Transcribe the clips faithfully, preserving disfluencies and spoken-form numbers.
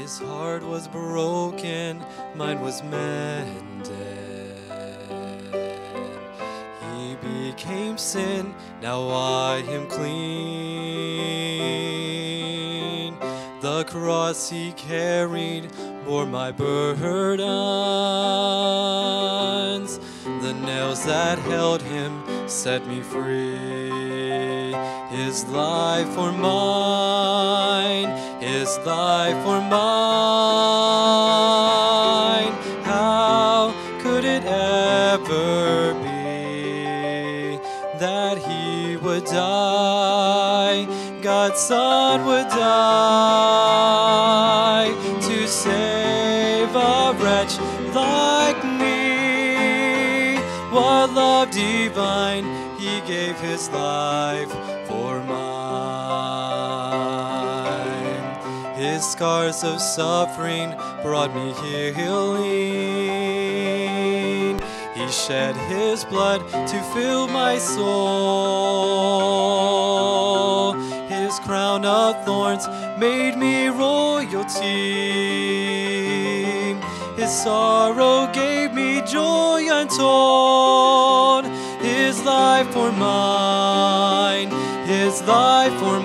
His heart was broken, mine was mended. He became sin, now I am clean. The cross He carried bore my burdens. The nails that held Him set me free. His life for mine, His life for mine. How could it ever be that He would die? God's Son would die to save a wretch like me. What love divine, He gave His life for mine. His scars of suffering brought me healing. He shed His blood to fill my soul. His crown of thorns made me royalty. His sorrow gave me joy untold. His life for mine, His life for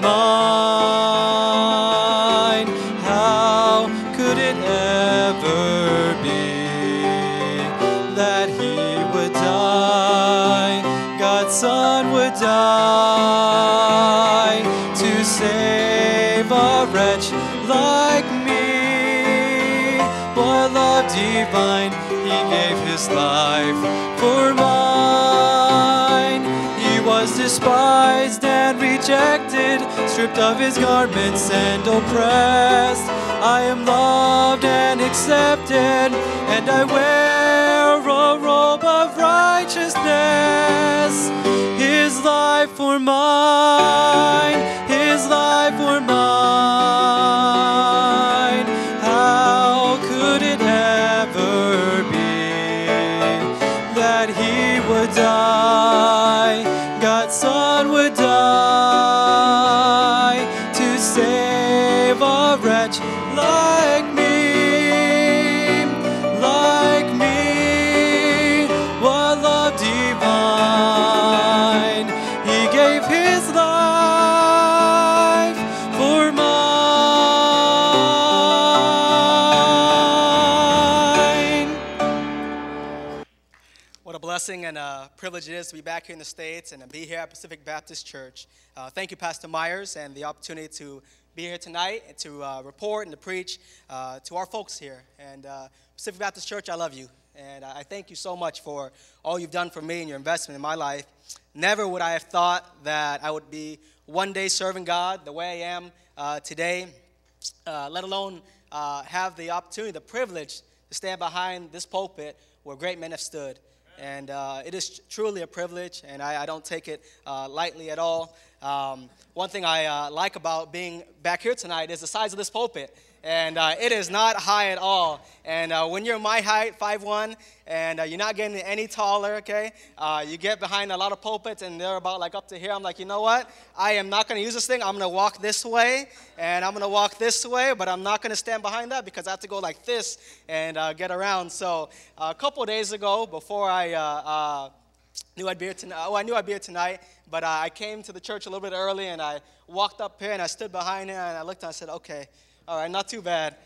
mine. How could it ever be that He would die? God's Son would die to save a wretch like me. What love divine, He gave His life for mine. He was despised and rejected, stripped of His garments and oppressed. I am loved and accepted, and I wear a robe of righteousness. His life for mine, His life for mine. How could it ever be that He would die? God's Son would die to save a wretch like me, like me. What love divine, He gave His life for mine. What a blessing and a privilege it is to be back here in the States and to be here at Pacific Baptist Church. Uh, thank you, Pastor Myers, and the opportunity to be here tonight and to uh, report and to preach uh, to our folks here. And uh, Pacific Baptist Church, I love you. And I thank you so much for all you've done for me and your investment in my life. Never would I have thought that I would be one day serving God the way I am uh, today, uh, let alone uh, have the opportunity, the privilege to stand behind this pulpit where great men have stood. And uh, it is truly a privilege, and I, I don't take it uh, lightly at all. Um, one thing I uh, like about being back here tonight is the size of this pulpit. And uh, it is not high at all. And uh, when you're my height, five one, and uh, you're not getting any taller, okay, uh, you get behind a lot of pulpits, and they're about like up to here. I'm like, you know what? I am not going to use this thing. I'm going to walk this way, and I'm going to walk this way, but I'm not going to stand behind that because I have to go like this and uh, get around. So uh, a couple of days ago, before I uh, uh, knew I'd be here tonight, oh, I knew I'd be here tonight, but uh, I came to the church a little bit early, and I walked up here, and I stood behind it, and I looked, and I said, okay, all right, not too bad.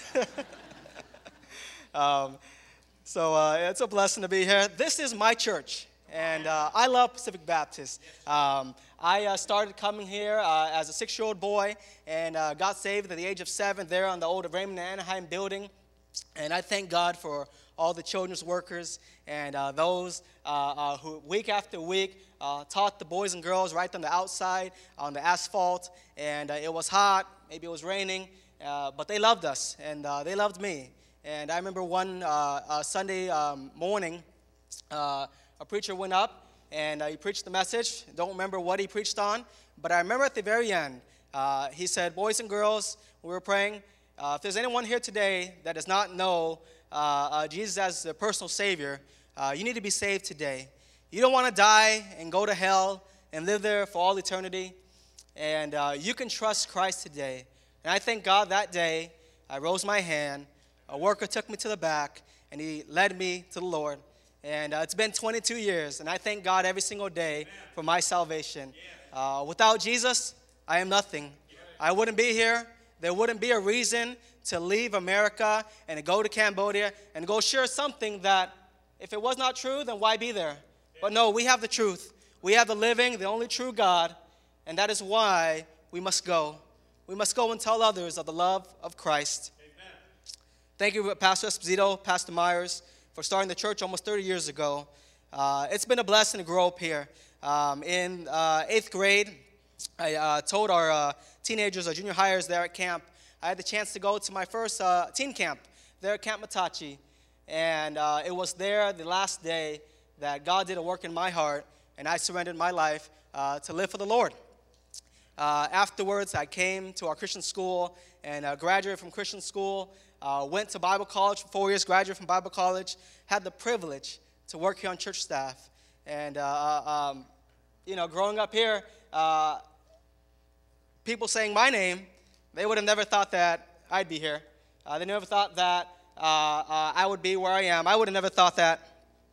um, so uh, it's a blessing to be here. This is my church, and uh, I love Pacific Baptist. Um, I uh, started coming here uh, as a six-year-old boy and uh, got saved at the age of seven there on the old Raymond Anaheim building. And I thank God for all the children's workers and uh, those uh, uh, who week after week uh, taught the boys and girls right on the outside on the asphalt. And uh, it was hot, maybe it was raining. Uh, but they loved us, and uh, they loved me. And I remember one uh, uh, Sunday um, morning, uh, a preacher went up, and uh, he preached the message. Don't remember what he preached on, but I remember at the very end, uh, he said, boys and girls, we were praying, uh, if there's anyone here today that does not know uh, uh, Jesus as the personal Savior, uh, you need to be saved today. You don't want to die and go to hell and live there for all eternity, and uh, you can trust Christ today. And I thank God that day I rose my hand. A worker took me to the back, and he led me to the Lord. And uh, it's been twenty-two years, and I thank God every single day for my salvation. Uh, without Jesus, I am nothing. I wouldn't be here. There wouldn't be a reason to leave America and to go to Cambodia and go share something that if it was not true, then why be there? But no, we have the truth. We have the living, the only true God, and that is why we must go. We must go and tell others of the love of Christ. Amen. Thank you, Pastor Esposito, Pastor Myers, for starting the church almost thirty years ago. Uh, it's been a blessing to grow up here. Um, in uh, eighth grade, I uh, told our uh, teenagers, our junior hires there at camp, I had the chance to go to my first uh, teen camp there at Camp Matachi. And uh, it was there the last day that God did a work in my heart, and I surrendered my life uh, to live for the Lord. Uh, afterwards, I came to our Christian school and uh, graduated from Christian school, uh, went to Bible college for four years, graduated from Bible college, had the privilege to work here on church staff. And, uh, um, you know, growing up here, uh, people saying my name, they would have never thought that I'd be here. Uh, they never thought that uh, uh, I would be where I am. I would have never thought that.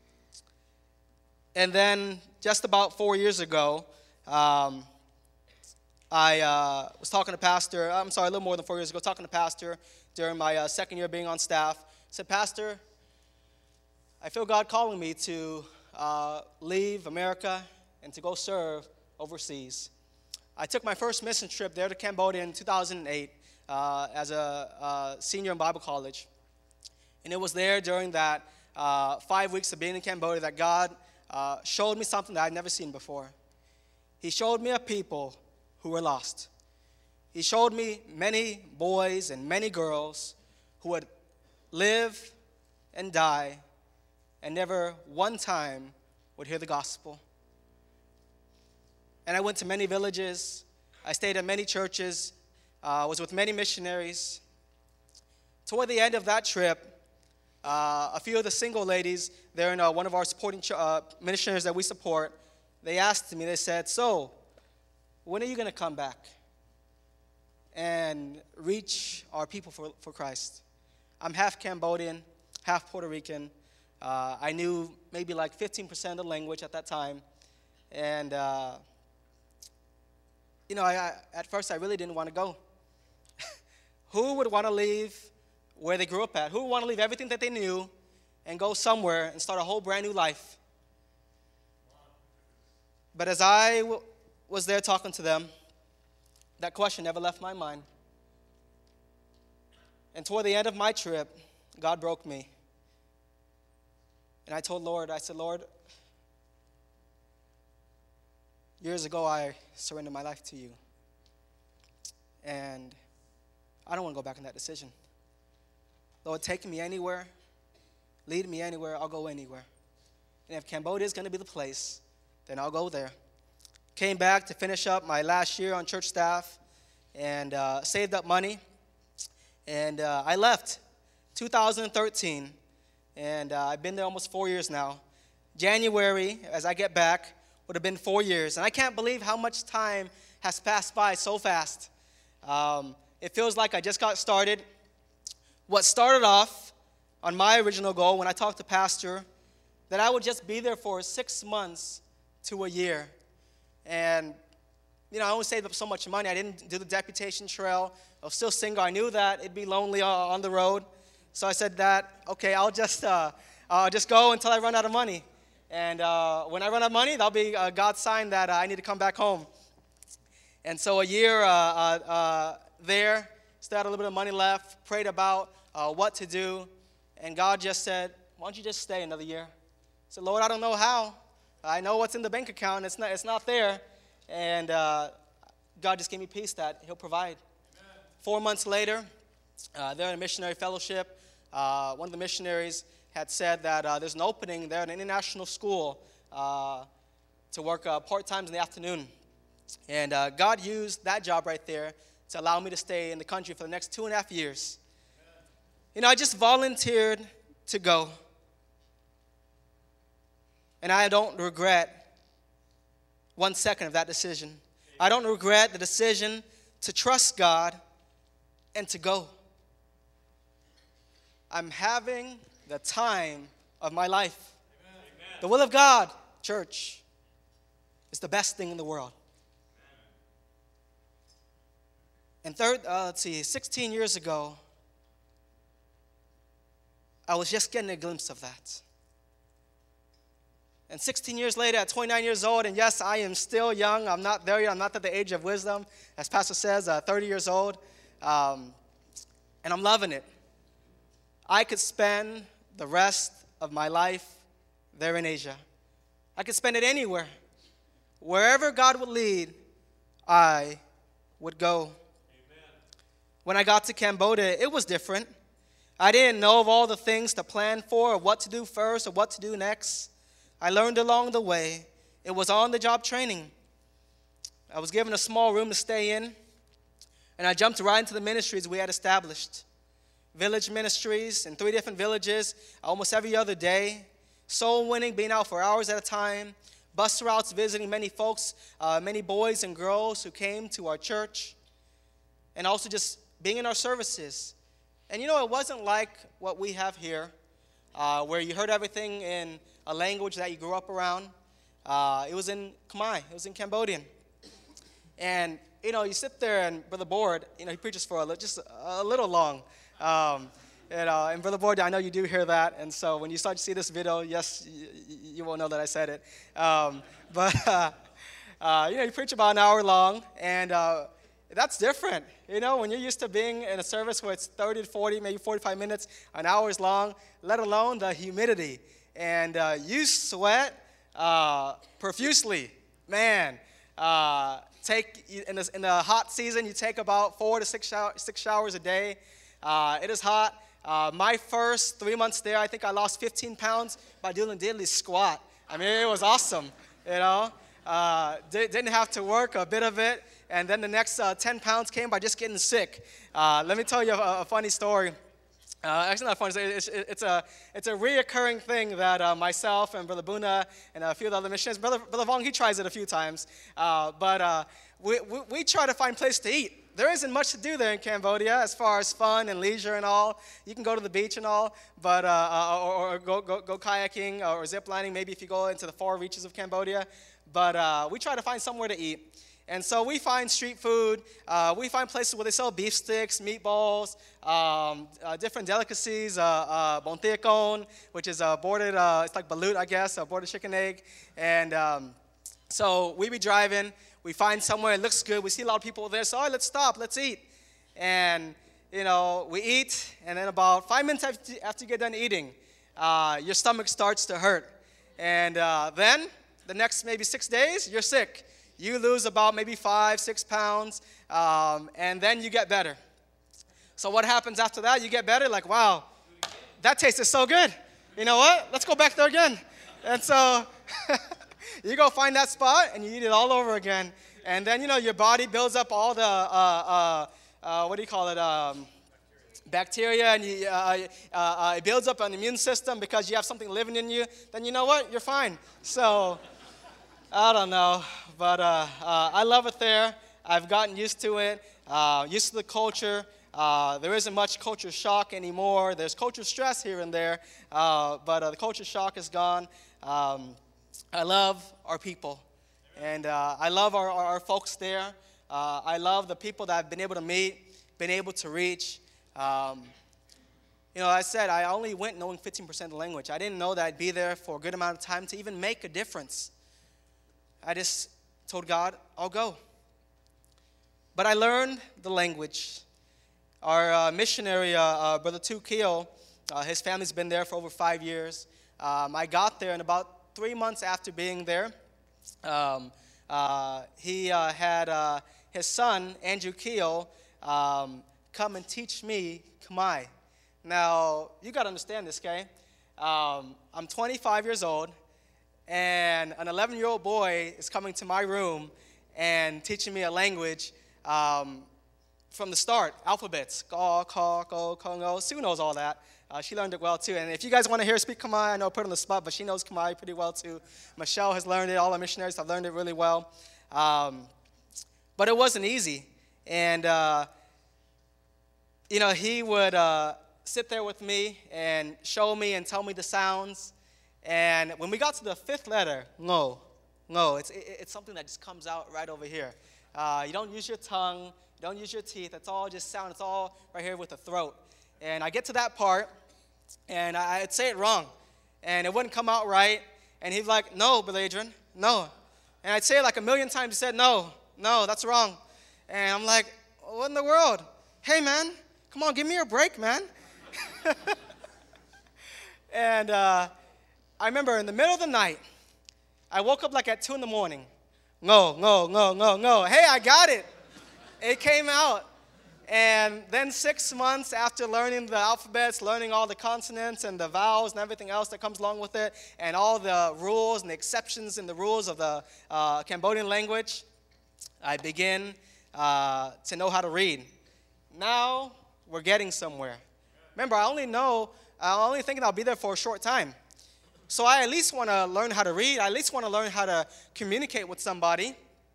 And then just about four years ago, um, I uh, was talking to Pastor, I'm sorry, a little more than four years ago, talking to Pastor during my uh, second year being on staff. I said, Pastor, I feel God calling me to uh, leave America and to go serve overseas. I took my first mission trip there to Cambodia in two thousand eight uh, as a uh, senior in Bible college. And it was there during that uh, five weeks of being in Cambodia that God uh, showed me something that I'd never seen before. He showed me a people who were lost. He showed me many boys and many girls who would live and die and never one time would hear the gospel. And I went to many villages. I stayed at many churches. I uh, was with many missionaries. Toward the end of that trip, uh, a few of the single ladies there in uh, one of our supporting ch- uh, missionaries that we support, they asked me, they said, so, when are you going to come back and reach our people for, for Christ? I'm half Cambodian, half Puerto Rican. Uh, I knew maybe like fifteen percent of the language at that time. And, uh, you know, I, I, at first I really didn't want to go. Who would want to leave where they grew up at? Who would want to leave everything that they knew and go somewhere and start a whole brand new life? But as I w- was there talking to them, that question never left my mind. And toward the end of my trip, God broke me. And I told Lord, I said, Lord, years ago I surrendered my life to you. And I don't want to go back on that decision. Lord, take me anywhere, lead me anywhere, I'll go anywhere. And if Cambodia is going to be the place, then I'll go there. Came back to finish up my last year on church staff and uh, saved up money. And uh, I left two thousand thirteen. And uh, I've been there almost four years now. January, as I get back, would have been four years. And I can't believe how much time has passed by so fast. Um, it feels like I just got started. What started off on my original goal when I talked to Pastor, that I would just be there for six months to a year. And, you know, I only saved up so much money. I didn't do the deputation trail. I was still single. I knew that it'd be lonely uh, on the road. So I said that, okay, I'll just uh, uh, just go until I run out of money. And uh, when I run out of money, that'll be uh, God's sign that uh, I need to come back home. And so a year uh, uh, uh, there, still had a little bit of money left, prayed about uh, what to do. And God just said, why don't you just stay another year? I said, Lord, I don't know how. I know what's in the bank account. It's not, it's not there. And uh, God just gave me peace that he'll provide. Amen. Four months later, uh, they're in a missionary fellowship. Uh, one of the missionaries had said that uh, there's an opening there in an international school uh, to work uh, part-time in the afternoon. And uh, God used that job right there to allow me to stay in the country for the next two and a half years. Amen. You know, I just volunteered to go. And I don't regret one second of that decision. I don't regret the decision to trust God and to go. I'm having the time of my life. Amen. The will of God, church, is the best thing in the world. And third, uh, let's see, sixteen years ago, I was just getting a glimpse of that. And sixteen years later, at twenty-nine years old, and yes, I am still young. I'm not there yet. I'm not at the age of wisdom. As Pastor says, uh, thirty years old. Um, and I'm loving it. I could spend the rest of my life there in Asia. I could spend it anywhere. Wherever God would lead, I would go. Amen. When I got to Cambodia, it was different. I didn't know of all the things to plan for, or what to do first, or what to do next. I learned along the way. It was on-the-job training. I was given a small room to stay in, and I jumped right into the ministries we had established. Village ministries in three different villages, almost every other day. Soul winning, being out for hours at a time. Bus routes, visiting many folks, uh, many boys and girls who came to our church. And also just being in our services. And you know, it wasn't like what we have here, uh, where you heard everything in a language that you grew up around. Uh, it was in Khmer. It was in Cambodian. And, you know, you sit there and Brother Board, you know, he preaches for a li- just a little long. Um, you know, and Brother Board, I know you do hear that. And so when you start to see this video, yes, you, you won't know that I said it. Um, but, uh, uh, you know, you preach about an hour long, and uh, that's different. You know, when you're used to being in a service where it's thirty to forty, maybe forty-five minutes, an hour is long, let alone the humidity. And uh, you sweat uh, profusely. Man, uh, take in the, in the hot season, you take about four to six, shower, six showers a day. Uh, it is hot. Uh, my first three months there, I think I lost fifteen pounds by doing a daily squat. I mean, it was awesome, you know. Uh, did, didn't have to work a bit of it. And then the next uh, ten pounds came by just getting sick. Uh, let me tell you a, a funny story. Uh, actually, not funny. It's, it's a it's a reoccurring thing that uh, myself and Brother Buna and a few of the other missionaries, Brother Brother Vong, he tries it a few times. Uh, but uh, we, we we try to find place to eat. There isn't much to do there in Cambodia as far as fun and leisure and all. You can go to the beach and all, but uh, uh, or, or go, go go kayaking or zip lining. Maybe if you go into the far reaches of Cambodia. But uh, we try to find somewhere to eat. And so we find street food. Uh, we find places where they sell beef sticks, meatballs, um, uh, different delicacies, uh, uh, bông tia con, which is a boarded, uh, it's like balut, I guess, a boarded chicken egg. And um, so we be driving. We find somewhere, it looks good. We see a lot of people there. So, oh, let's stop, let's eat. And, you know, we eat. And then about five minutes after, after you get done eating, uh, your stomach starts to hurt. And uh, then the next maybe six days, you're sick. You lose about maybe five, six pounds, um, and then you get better. So what happens after that? You get better, like, wow, that tasted so good. You know what? Let's go back there again. And so you go find that spot, and you eat it all over again. And then, you know, your body builds up all the, uh, uh, uh, what do you call it, um, bacteria, and you, uh, uh, uh, it builds up an immune system because you have something living in you. Then you know what? You're fine. So I don't know, but uh, uh, I love it there. I've gotten used to it, uh, used to the culture. Uh, there isn't much culture shock anymore. There's culture stress here and there, uh, but uh, the culture shock is gone. Um, I love our people, and uh, I love our, our, our folks there. Uh, I love the people that I've been able to meet, been able to reach. Um, you know, I said I only went knowing fifteen percent of the language. I didn't know that I'd be there for a good amount of time to even make a difference. I just told God, I'll go. But I learned the language. Our uh, missionary, uh, uh, Brother Tu Keo, uh, his family's been there for over five years. Um, I got there, and about three months after being there, um, uh, he uh, had uh, his son, Andrew Keo, um, come and teach me Khmer. Now, you got to understand this, okay? Um, I'm twenty-five years old. And an eleven-year-old boy is coming to my room and teaching me a language um, from the start, alphabets. Ga, ka, ko, kongo. Sue knows all that. Uh, she learned it well, too. And if you guys want to hear her speak Khmer, I know I put her on the spot, but she knows Khmer pretty well, too. Michelle has learned it. All our missionaries have learned it really well. Um, but it wasn't easy. And, uh, you know, he would uh, sit there with me and show me and tell me the sounds. And when we got to the fifth letter, no, no, it's, it, it's something that just comes out right over here. Uh, you don't use your tongue, you don't use your teeth, it's all just sound, it's all right here with the throat. And I get to that part, and I, I'd say it wrong, and it wouldn't come out right, and he'd be like, no, Brother Adrian, no. And I'd say it like a million times, he said, no, no, that's wrong. And I'm like, what in the world? Hey, man, come on, give me a break, man. And uh, I remember in the middle of the night, I woke up like at two in the morning. No, no, no, no, no. Hey, I got it. It came out. And then six months after learning the alphabets, learning all the consonants and the vowels and everything else that comes along with it, and all the rules and the exceptions in the rules of the uh, Cambodian language, I begin uh, to know how to read. Now we're getting somewhere. Remember, I only know, I'm only thinking I'll be there for a short time. So I at least want to learn how to read. I at least want to learn how to communicate with somebody.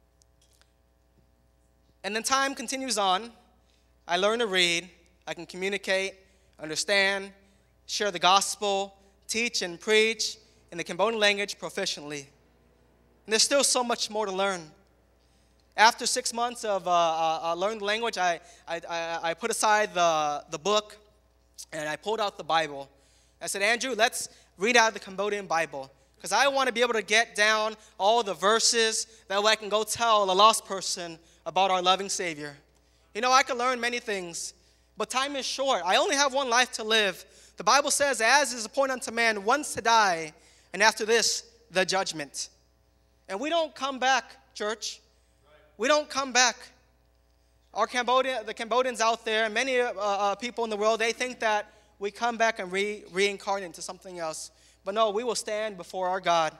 And then time continues on. I learn to read. I can communicate, understand, share the gospel, teach and preach in the Cambodian language proficiently. And there's still so much more to learn. After six months of uh, uh, learning the language, I, I, I, I put aside the, the book, and I pulled out the Bible. I said, Andrew, let's read out of the Cambodian Bible, because I want to be able to get down all the verses, that way I can go tell a lost person about our loving Savior. You know, I can learn many things, but time is short. I only have one life to live. The Bible says, as is appointed unto man once to die, and after this, the judgment. And we don't come back, church. We don't come back. Our Cambodia, the Cambodians out there, and many uh, uh, people in the world, they think that we come back and re- reincarnate into something else. But no, we will stand before our God.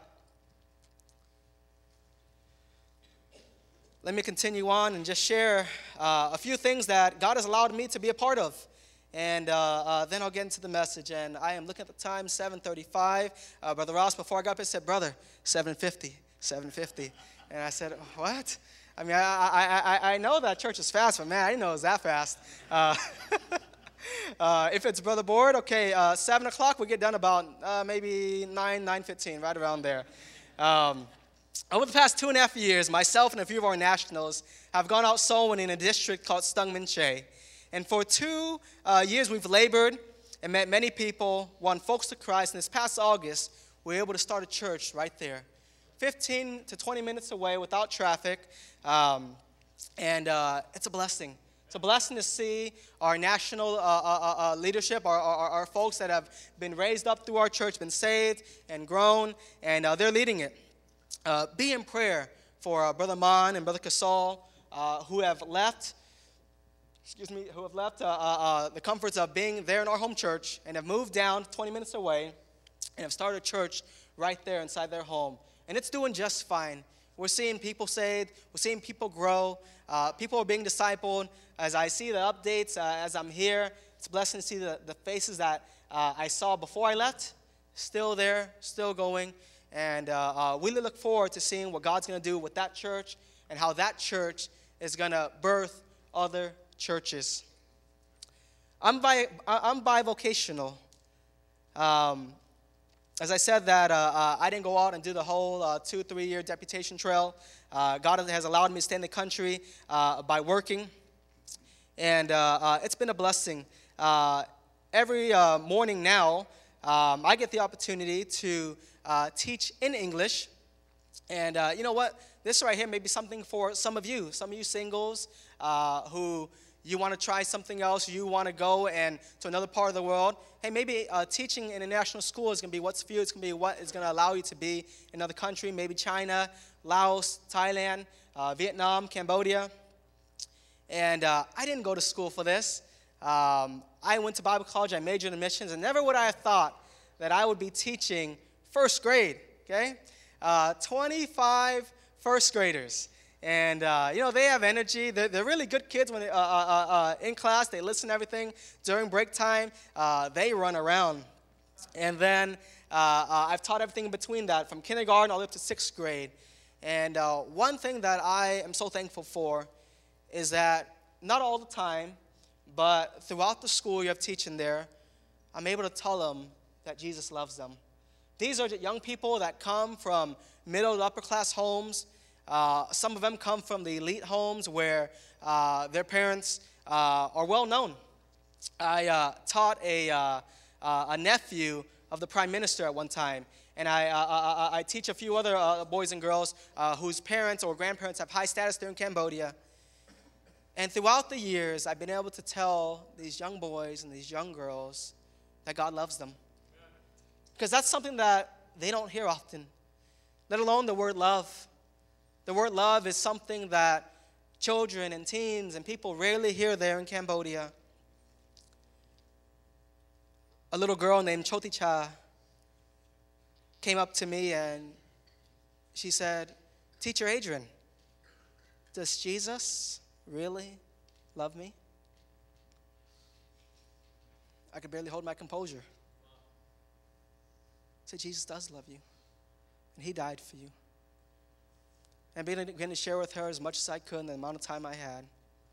Let me continue on and just share uh, a few things that God has allowed me to be a part of. And uh, uh, then I'll get into the message. And I am looking at the time, seven thirty-five. Uh, Brother Ross, before I got up, he said, brother, seven fifty, seven fifty. And I said, what? I mean, I, I, I, I know that church is fast, but man, I didn't know it was that fast. Uh, uh, if it's Brother Board, okay, uh, seven o'clock, we get done about uh, maybe nine, nine fifteen, right around there. Um, over the past two and a half years, myself and a few of our nationals have gone out soul winning in a district called Stung Min Che. And for two uh, years, we've labored and met many people, won folks to Christ. And this past August, we were able to start a church right there, fifteen to twenty minutes away without traffic. Um, and uh, it's a blessing. It's a blessing to see our national uh, uh, uh, leadership, our, our, our folks that have been raised up through our church, been saved and grown, and uh, they're leading it. Uh, be in prayer for uh, Brother Mon and Brother Kasal, uh, who have left, excuse me, who have left uh, uh, uh, the comforts of being there in our home church and have moved down twenty minutes away and have started a church right there inside their home. And it's doing just fine. We're seeing people saved. We're seeing people grow. Uh, people are being discipled. As I see the updates, uh, as I'm here, it's a blessing to see the, the faces that uh, I saw before I left, still there, still going. And uh, uh, we look forward to seeing what God's going to do with that church and how that church is going to birth other churches. I'm, bi- I'm bivocational. Um, as I said that uh, uh, I didn't go out and do the whole uh, two, three-year deputation trail. Uh, God has allowed me to stay in the country uh, by working. And uh, uh, it's been a blessing. Uh, every uh, morning now, um, I get the opportunity to uh, teach in English. And uh, you know what? This right here may be something for some of you, some of you singles uh, who you want to try something else, you want to go and to another part of the world. Hey, maybe uh, teaching in a national school is going to be what's for you. It's going to be what is going to allow you to be in another country, maybe China, Laos, Thailand, uh, Vietnam, Cambodia. And uh, I didn't go to school for this. Um, I went to Bible college. I majored in missions, and never would I have thought that I would be teaching first grade, okay? Uh, twenty-five first graders. And, uh, you know, they have energy. They're, they're really good kids when they, uh, uh, uh, in class. They listen to everything. During break time, uh, they run around. And then uh, uh, I've taught everything in between that, from kindergarten all the way up to sixth grade. And uh, one thing that I am so thankful for is that not all the time, but throughout the school you have teaching there, I'm able to tell them that Jesus loves them. These are young people that come from middle to upper class homes. Uh, some of them come from the elite homes where uh, their parents uh, are well known. I uh, taught a, uh, uh, a nephew of the prime minister at one time, and I, uh, I, I teach a few other uh, boys and girls uh, whose parents or grandparents have high status there in Cambodia. And throughout the years, I've been able to tell these young boys and these young girls that God loves them. Because that's something that they don't hear often, let alone the word love. The word love is something that children and teens and people rarely hear there in Cambodia. A little girl named Choticha came up to me and she said, "Teacher Adrian, does Jesus really love me?" I could barely hold my composure. I said, "Jesus does love you, and he died for you." And I began to share with her as much as I could in the amount of time I had.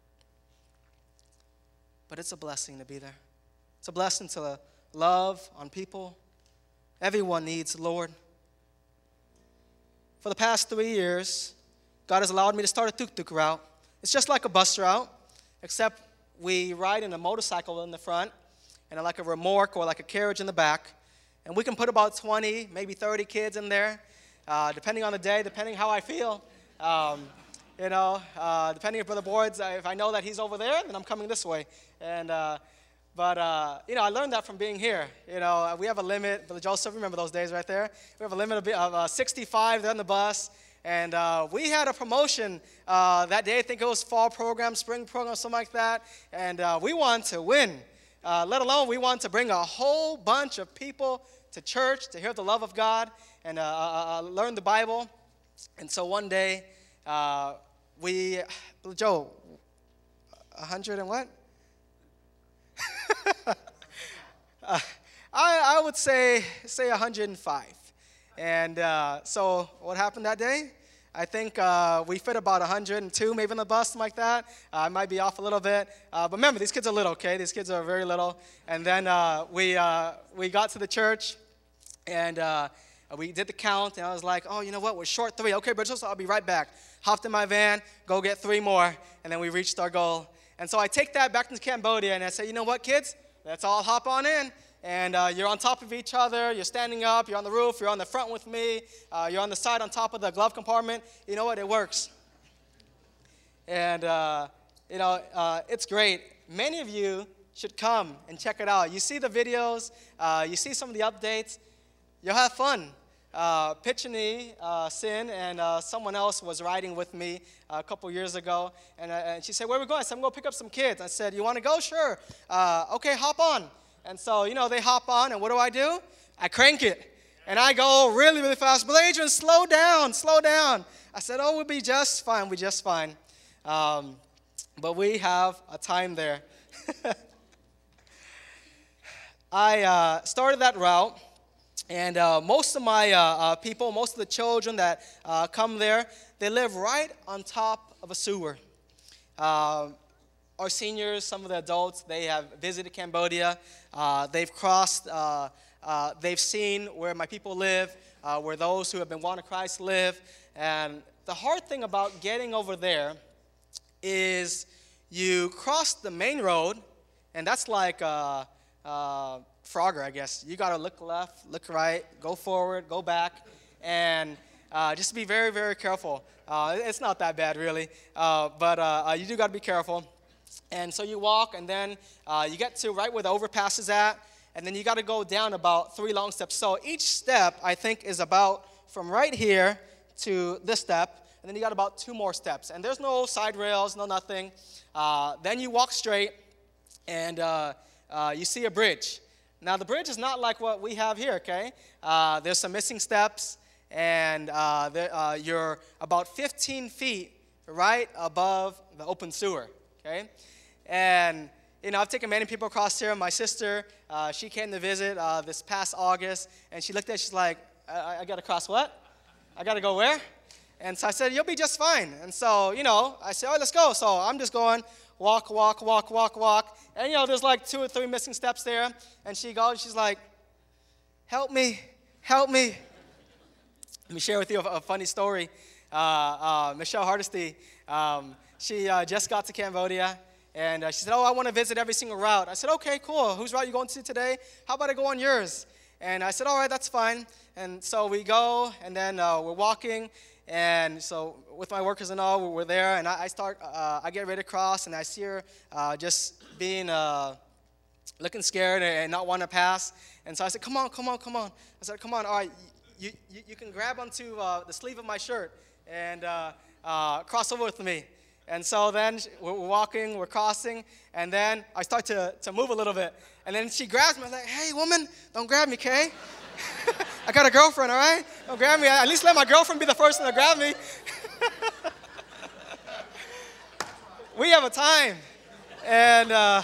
But it's a blessing to be there. It's a blessing to love on people. Everyone needs the Lord. For the past three years, God has allowed me to start a tuk-tuk route. It's just like a bus route, except we ride in a motorcycle in the front and like a remorque or like a carriage in the back. And we can put about twenty, maybe thirty kids in there, uh, depending on the day, depending how I feel. Um, you know, uh, depending if Brother Boards, if I know that he's over there, then I'm coming this way. And uh, But, uh, you know, I learned that from being here. You know, we have a limit. Brother Joseph, remember those days right there? We have a limit of, of uh, sixty-five there on the bus. And uh, we had a promotion uh, that day. I think it was fall program, spring program, something like that. And uh, we wanted to win, uh, let alone we wanted to bring a whole bunch of people to church to hear the love of God and uh, uh, learn the Bible. And so one day, uh, we, Joe, a hundred and what? uh, I, I would say say one hundred five. And uh, so what happened that day? I think uh, we fit about one hundred two maybe on the bus, something like that. Uh, I might be off a little bit. Uh, but remember, these kids are little, okay? These kids are very little. And then uh, we, uh, we got to the church, and uh, we did the count, and I was like, oh, you know what? We're short three. Okay, Brother Joseph, I'll be right back. Hopped in my van, go get three more, and then we reached our goal. And so I take that back to Cambodia, and I say, you know what, kids? Let's all hop on in. And uh, you're on top of each other. You're standing up. You're on the roof. You're on the front with me. Uh, you're on the side on top of the glove compartment. You know what? It works. And, uh, you know, uh, it's great. Many of you should come and check it out. You see the videos. Uh, you see some of the updates. You'll have fun. Uh, Pichini, uh, Sin, and uh, someone else was riding with me uh, a couple years ago, and, uh, and she said, where are we going? I said, I'm going to pick up some kids. I said, you want to go? Sure. Uh, okay, hop on. And so, you know, they hop on, and what do I do? I crank it, and I go really, really fast. But Adrian, slow down, slow down. I said, oh, we'll be just fine, we'll be just fine. Um, but we have a time there. I uh, started that route. And uh, most of my uh, uh, people, most of the children that uh, come there, they live right on top of a sewer. Uh, our seniors, some of the adults, they have visited Cambodia. Uh, they've crossed, uh, uh, they've seen where my people live, uh, where those who have been won of Christ live. And the hard thing about getting over there is you cross the main road, and that's like... Uh, uh, Frogger, I guess. You got to look left, look right, go forward, go back, and uh, just be very, very careful. Uh, it's not that bad, really, uh, but uh, you do got to be careful. And so you walk, and then uh, you get to right where the overpass is at, and then you got to go down about three long steps. So each step, I think, is about from right here to this step, and then you got about two more steps. And there's no side rails, no nothing. Uh, then you walk straight, and uh, uh, you see a bridge. Now, the bridge is not like what we have here, okay? Uh, there's some missing steps, and uh, there, uh, you're about fifteen feet right above the open sewer, okay? And, you know, I've taken many people across here. My sister, uh, she came to visit uh, this past August, and she looked at it, she's like, I, I got to cross what? I got to go where? And so I said, you'll be just fine. And so, you know, I said, all right, let's go. So I'm just going, walk, walk, walk, walk, walk. And, you know, there's like two or three missing steps there. And she goes, she's like, help me, help me. Let me share with you a, a funny story. Uh, uh, Michelle Hardesty, um, she uh, just got to Cambodia. And uh, she said, oh, I want to visit every single route. I said, okay, cool. Whose route are you going to today? How about I go on yours? And I said, all right, that's fine. And so we go, and then uh, we're walking. And so with my workers and all, we're there, and I, I start, uh, I get ready to cross, and I see her uh, just being, uh, looking scared and not wanting to pass. And so I said, come on, come on, come on. I said, come on, all right, you, you, you can grab onto uh, the sleeve of my shirt and uh, uh, cross over with me. And so then we're walking, we're crossing, and then I start to, to move a little bit. And then she grabs me, I'm like, hey, woman, don't grab me, Kay. I got a girlfriend, all right? Don't grab me. At least let my girlfriend be the first one to grab me. We have a time. And uh,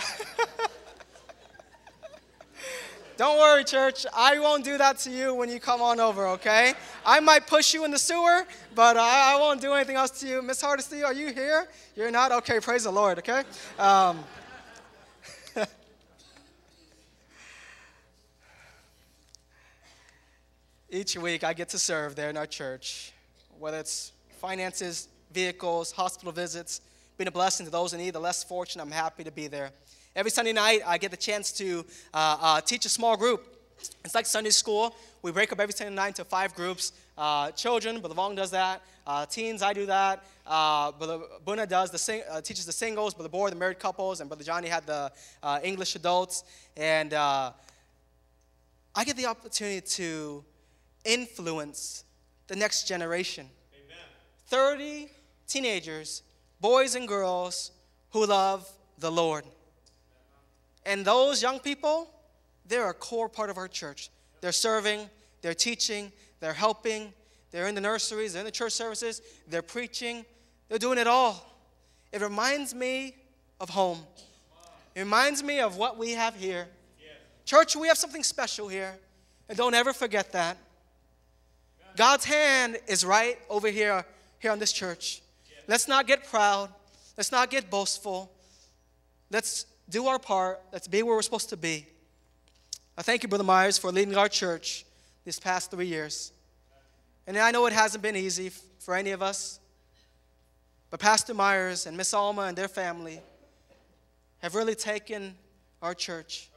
don't worry, church. I won't do that to you when you come on over, okay? I might push you in the sewer, but I, I won't do anything else to you. Miss Hardesty, are you here? You're not? Okay, praise the Lord, okay? Um, Each week, I get to serve there in our church, whether it's finances, vehicles, hospital visits, being a blessing to those in need, the less fortunate. I'm happy to be there. Every Sunday night, I get the chance to uh, uh, teach a small group. It's like Sunday school. We break up every Sunday night into five groups. Uh, children, Brother Vong does that. Uh, teens, I do that. Uh, Brother Buna does the sing- uh, teaches the singles. Brother Bohr, the married couples, and Brother Johnny had the uh, English adults. And uh, I get the opportunity to influence the next generation. Amen. thirty teenagers, boys and girls who love the Lord. And those young people, they're a core part of our church. They're serving, they're teaching, they're helping, they're in the nurseries, they're in the church services, they're preaching, they're doing it all. It reminds me of home. It reminds me of what we have here. Church, we have something special here, and don't ever forget that. God's hand is right over here, here on this church. Let's not get proud. Let's not get boastful. Let's do our part. Let's be where we're supposed to be. I thank you, Brother Myers, for leading our church these past three years. And I know it hasn't been easy for any of us, but Pastor Myers and Miss Alma and their family have really taken our church,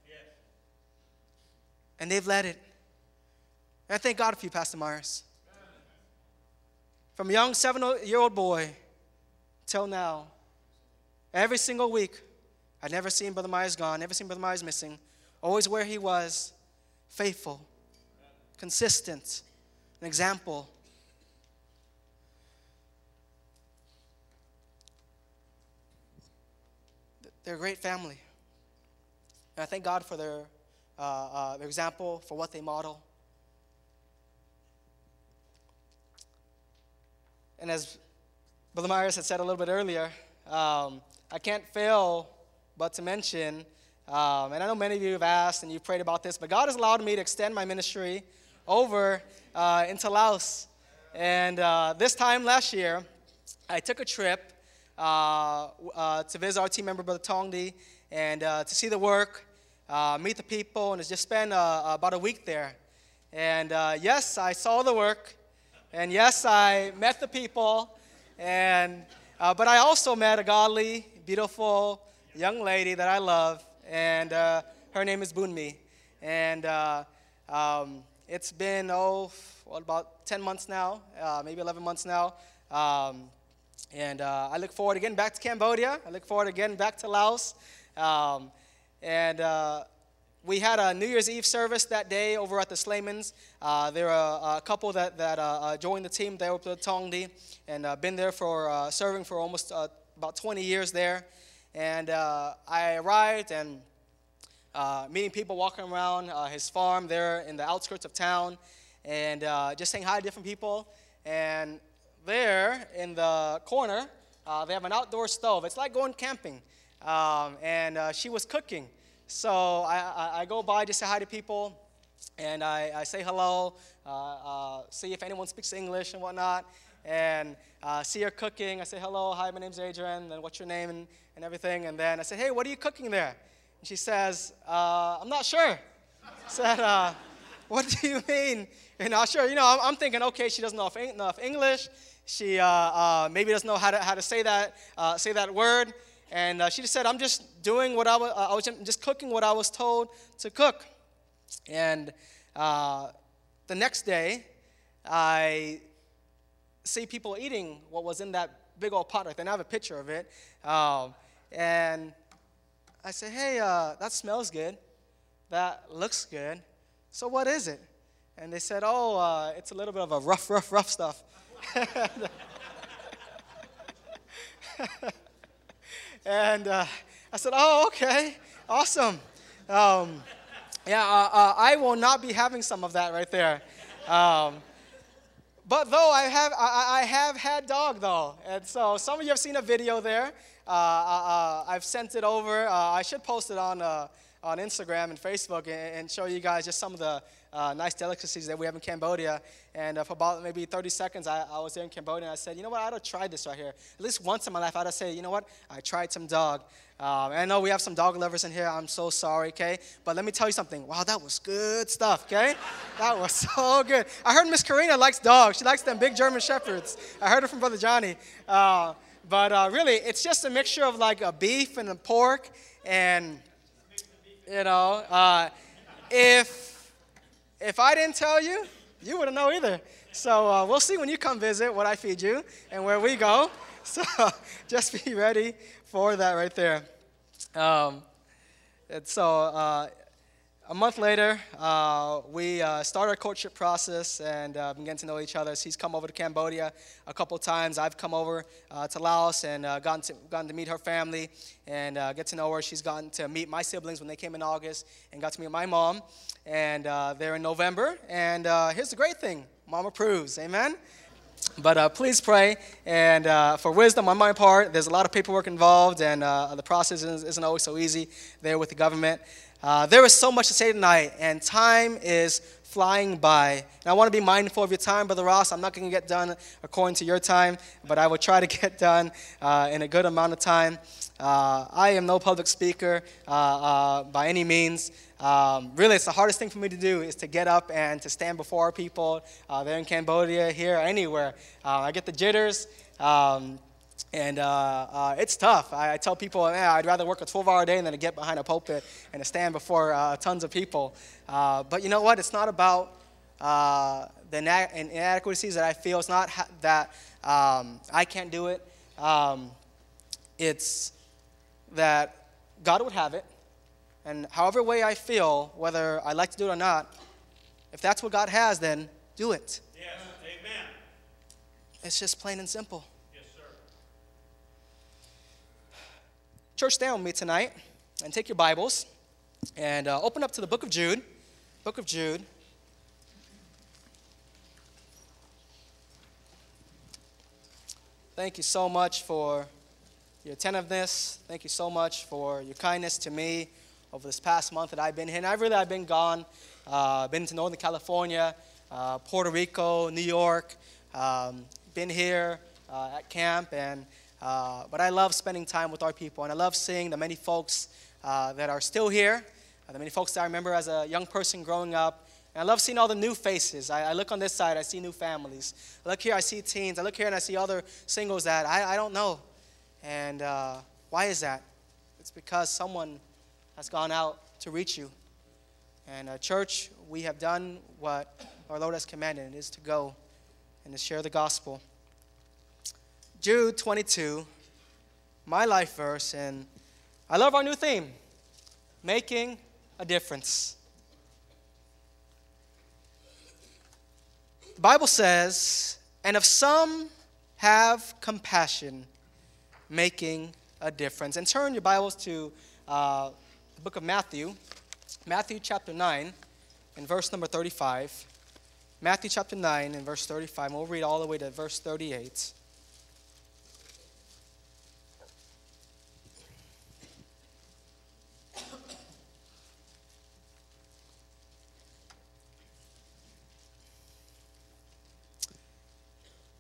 and they've led it. And I thank God for you, Pastor Myers. From a young seven-year-old boy till now, every single week, I've never seen Brother Myers gone, never seen Brother Myers missing. Always where he was, faithful, consistent, an example. They're a great family. And I thank God for their, uh, uh, their example, for what they model. And as Brother Myers had said a little bit earlier, um, I can't fail but to mention, um, and I know many of you have asked and you've prayed about this, but God has allowed me to extend my ministry over uh, into Laos. And uh, this time last year, I took a trip uh, uh, to visit our team member, Brother Tongdi, and uh, to see the work, uh, meet the people, and to just spend uh, about a week there. And uh, yes, I saw the work. And yes, I met the people, and uh, but I also met a godly, beautiful young lady that I love, and uh, her name is Bunmi. And uh, um, it's been, oh, well, about ten months now, uh, maybe eleven months now. Um, and uh, I look forward to getting back to Cambodia. I look forward to getting back to Laos. Um, and uh, we had a New Year's Eve service that day over at the Slaymans. Uh, there are a couple that, that uh, uh, joined the team there with the Tongdi and uh, been there for uh, serving for almost uh, about twenty years there. And uh, I arrived and uh, meeting people walking around uh, his farm there in the outskirts of town and uh, just saying hi to different people. And there in the corner, uh, they have an outdoor stove. It's like going camping. Um, and uh, she was cooking. So I, I, I go by, just say hi to people, and I, I say hello, uh, uh, see if anyone speaks English and whatnot. and uh, see her cooking. I say, hello, hi, my name's Adrian, and what's your name and, and everything. And then I said, hey, what are you cooking there? And she says, uh, I'm not sure. I said, uh, what do you mean you're not sure? You know, I'm, I'm thinking, okay, she doesn't know enough English. She uh, uh, maybe doesn't know how to how to say that uh, say that word. And uh, she just said, I'm just doing what I was, uh, I was just cooking what I was told to cook. And uh, the next day, I see people eating what was in that big old pot right there. And I have a picture of it. Um, and I say, hey, uh, that smells good. That looks good. So what is it? And they said, oh, uh, it's a little bit of a rough, rough, rough stuff. And uh, I said, oh, okay, awesome. Um, yeah, uh, uh, I will not be having some of that right there. Um, but though I have, I, I have had dog though, and so some of you have seen a video there. Uh, uh, I've sent it over. Uh, I should post it on uh, on Instagram and Facebook and, and show you guys just some of the uh, nice delicacies that we have in Cambodia. And uh, for about maybe thirty seconds, I, I was there in Cambodia, and I said, you know what, I'd have tried this right here. At least once in my life, I'd have said, you know what, I tried some dog. Um, and I know we have some dog lovers in here. I'm so sorry, okay? But let me tell you something. Wow, that was good stuff, okay? That was so good. I heard Miss Karina likes dogs. She likes them big German Shepherds. I heard it from Brother Johnny. Uh, but uh, really, it's just a mixture of like a beef and a pork. And, you know, uh, if, if I didn't tell you, you wouldn't know either. So uh, we'll see when you come visit what I feed you and where we go. So just be ready for that right there. Um, and so uh, a month later, uh, we uh, started our courtship process and uh, been getting to know each other. So he's come over to Cambodia a couple times. I've come over uh, to Laos and uh, gotten, to, gotten to meet her family and uh, get to know her. She's gotten to meet my siblings when they came in August and got to meet my mom. And uh, they're in November. And uh, here's the great thing. Mom approves. Amen? But uh, please pray and uh, for wisdom on my part. There's a lot of paperwork involved, and uh, the process isn't, isn't always so easy there with the government. Uh, there is so much to say tonight, and time is flying by. And I want to be mindful of your time, Brother Ross. I'm not going to get done according to your time, but I will try to get done uh, in a good amount of time. Uh, I am no public speaker uh, uh, by any means. Um, really, it's the hardest thing for me to do is to get up and to stand before our people uh, there in Cambodia, here, anywhere. Uh, I get the jitters, um, and uh, uh, it's tough. I, I tell people, yeah, I'd rather work a twelve-hour day than to get behind a pulpit and to stand before uh, tons of people. Uh, but you know what? It's not about uh, the ina- inadequacies that I feel. It's not ha- that um, I can't do it. Um, it's that God would have it. And however way I feel, whether I like to do it or not, if that's what God has, then do it. Yes, amen. It's just plain and simple. Yes, sir. Church, stand with me tonight and take your Bibles and uh, open up to the book of Jude. Book of Jude. Thank you so much for your attentiveness. Thank you so much for your kindness to me over this past month that I've been here. And I've really I've been gone. Uh, been to Northern California, uh, Puerto Rico, New York. Um, been here uh, at camp. and uh, But I love spending time with our people. And I love seeing the many folks uh, that are still here. Uh, the many folks that I remember as a young person growing up. And I love seeing all the new faces. I, I look on this side, I see new families. I look here, I see teens. I look here and I see other singles that I, I don't know. And uh, why is that? It's because someone has gone out to reach you. And uh, church, we have done what our Lord has commanded. It is to go and to share the gospel. Jude twenty-two, my life verse. And I love our new theme, making a difference. The Bible says, and if some have compassion, making a difference. And turn your Bibles to uh, the book of Matthew, Matthew chapter nine, and verse number thirty-five. Matthew chapter nine and verse thirty-five. And we'll read all the way to verse thirty-eight.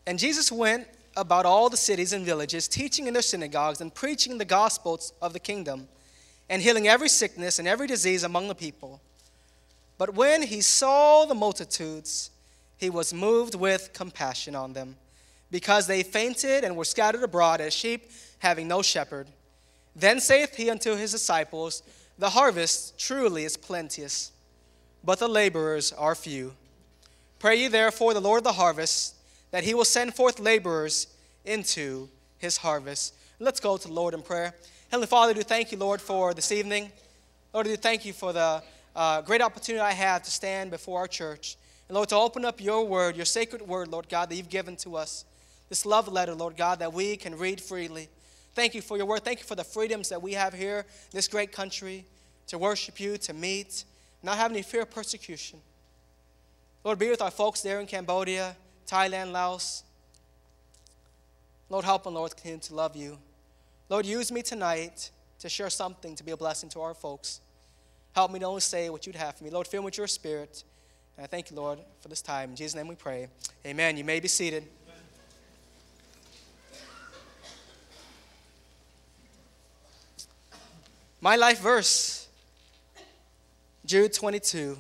And Jesus went about all the cities and villages, teaching in their synagogues and preaching the gospel of the kingdom, and healing every sickness and every disease among the people. But when he saw the multitudes, he was moved with compassion on them, because they fainted and were scattered abroad as sheep having no shepherd. Then saith he unto his disciples, The harvest truly is plenteous, but the laborers are few. Pray ye therefore the Lord of the harvest, that he will send forth laborers into his harvest. Let's go to the Lord in prayer. Heavenly Father, I do thank you, Lord, for this evening. Lord, I do thank you for the uh, great opportunity I have to stand before our church. And Lord, to open up your word, your sacred word, Lord God, that you've given to us. This love letter, Lord God, that we can read freely. Thank you for your word. Thank you for the freedoms that we have here in this great country to worship you, to meet, not have any fear of persecution. Lord, be with our folks there in Cambodia, Thailand, Laos. Lord, help them, Lord, continue to love you. Lord, use me tonight to share something to be a blessing to our folks. Help me to only say what you'd have for me. Lord, fill me with your spirit. And I thank you, Lord, for this time. In Jesus' name we pray. Amen. You may be seated. My life verse, Jude twenty-two.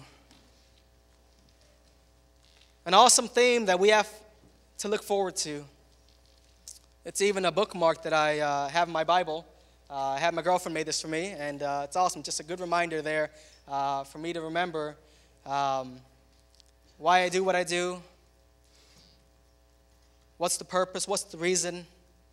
An awesome theme that we have to look forward to. It's even a bookmark that I uh, have in my Bible. Uh, I had my girlfriend made this for me, and uh, it's awesome. Just a good reminder there uh, for me to remember um, why I do what I do, what's the purpose, what's the reason.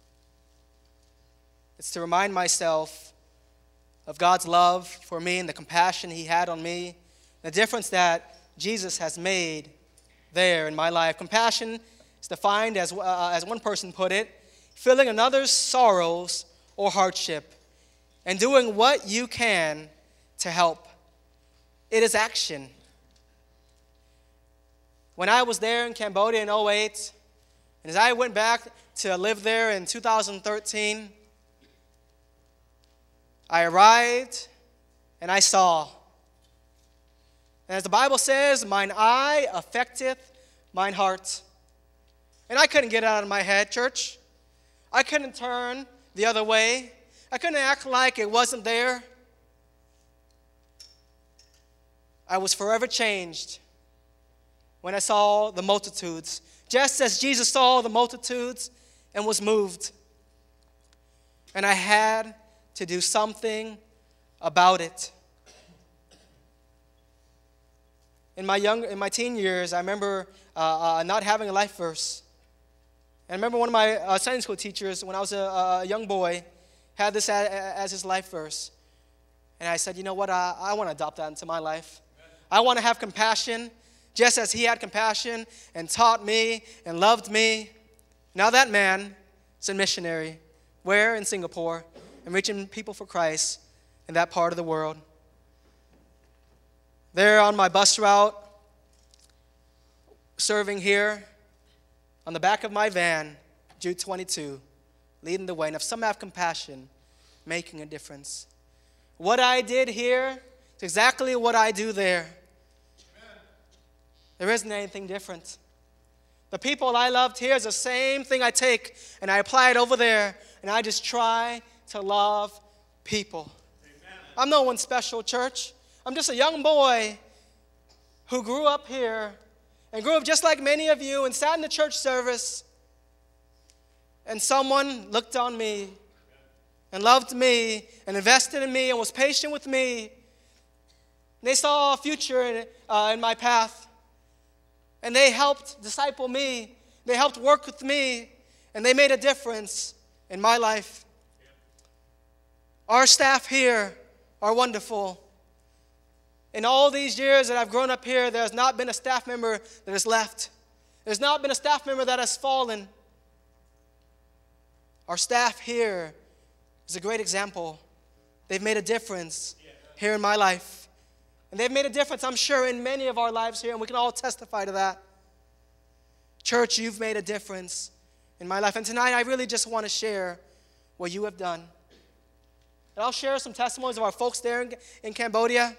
It's to remind myself of God's love for me and the compassion he had on me, the difference that Jesus has made there in my life. Compassion is defined as, uh, as one person put it, feeling another's sorrows or hardship and doing what you can to help. It is action. When I was there in Cambodia in oh eight, and as I went back to live there in two thousand thirteen, I arrived and I saw. And as the Bible says, mine eye affecteth mine heart. And I couldn't get it out of my head, church. I couldn't turn the other way. I couldn't act like it wasn't there. I was forever changed when I saw the multitudes, just as Jesus saw the multitudes and was moved. And I had to do something about it. In my young, in my teen years, I remember uh, uh, not having a life verse. And I remember one of my uh, Sunday school teachers, when I was a, a young boy, had this as, as his life verse. And I said, you know what, I, I want to adopt that into my life. I want to have compassion, just as he had compassion and taught me and loved me. Now that man is a missionary. Where? In Singapore, and reaching people for Christ in that part of the world. There on my bus route, serving here, on the back of my van, Jude twenty-two, leading the way. And if some have compassion, making a difference. What I did here is exactly what I do there. Amen. There isn't anything different. The people I loved here is the same thing I take and I apply it over there, and I just try to love people. Amen. I'm no one special, church. I'm just a young boy who grew up here and grew up just like many of you and sat in the church service, and someone looked on me and loved me and invested in me and was patient with me. And they saw a future in, uh, in my path, and they helped disciple me. They helped work with me, and they made a difference in my life. Our staff here are wonderful. In all these years that I've grown up here, there has not been a staff member that has left. There's not been a staff member that has fallen. Our staff here is a great example. They've made a difference here in my life. And they've made a difference, I'm sure, in many of our lives here, and we can all testify to that. Church, you've made a difference in my life. And tonight, I really just want to share what you have done. And I'll share some testimonies of our folks there in, in Cambodia.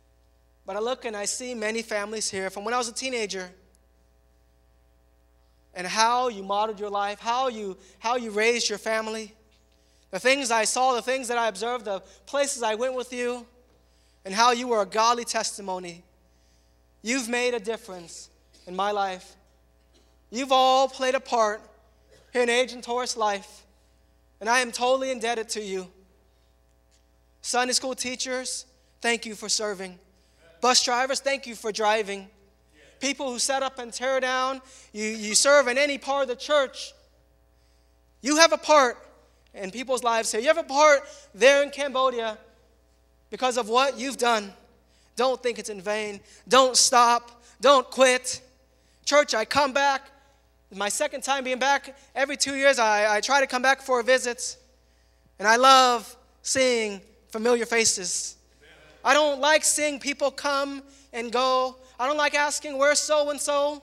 But I look and I see many families here from when I was a teenager. and how you modeled your life, how you, how you raised your family, the things I saw, the things that I observed, the places I went with you, and how you were a godly testimony. You've made a difference in my life. You've all played a part here in Agent Taurus life, and I am totally indebted to you. Sunday school teachers, thank you for serving. Bus drivers, thank you for driving. People who set up and tear down, you, you serve in any part of the church. You have a part in people's lives here. You have a part there in Cambodia because of what you've done. Don't think it's in vain. Don't stop. Don't quit. Church, I come back. My second time being back, every two years I, I try to come back for a visit. And I love seeing familiar faces. I don't like seeing people come and go. I don't like asking, where's so-and-so?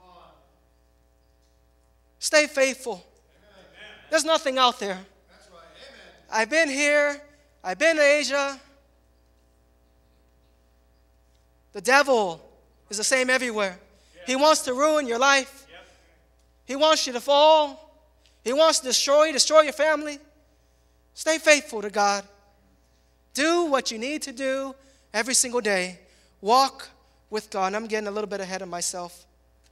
Stay faithful. Amen. There's nothing out there. That's right. Amen. I've been here. I've been to Asia. The devil is the same everywhere. Yeah. He wants to ruin your life. Yep. He wants you to fall. He wants to destroy you, destroy your family. Stay faithful to God. Do what you need to do every single day. Walk with God. And I'm getting a little bit ahead of myself.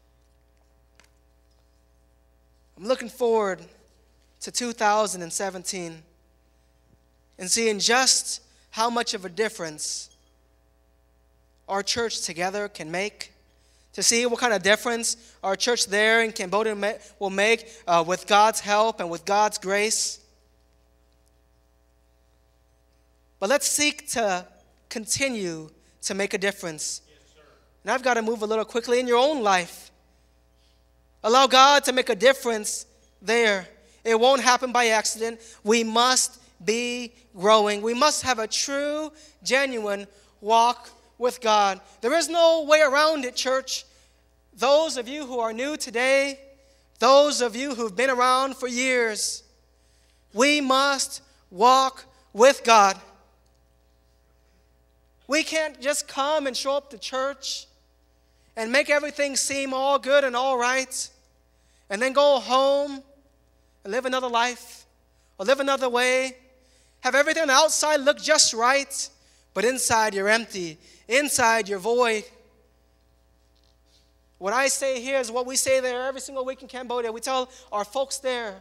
I'm looking forward to two thousand seventeen and seeing just how much of a difference our church together can make, to see what kind of difference our church there in Cambodia will make uh, with God's help and with God's grace. But let's seek to continue to make a difference. Yes, sir. And I've got to move a little quickly in your own life. Allow God to make a difference there. It won't happen by accident. We must be growing. We must have a true, genuine walk with God. There is no way around it, church. Those of you who are new today, those of you who've been around for years, we must walk with God. We can't just come and show up to church and make everything seem all good and all right and then go home and live another life or live another way. Have everything on the outside look just right, but inside you're empty. Inside you're void. What I say here is what we say there every single week in Cambodia. We tell our folks there,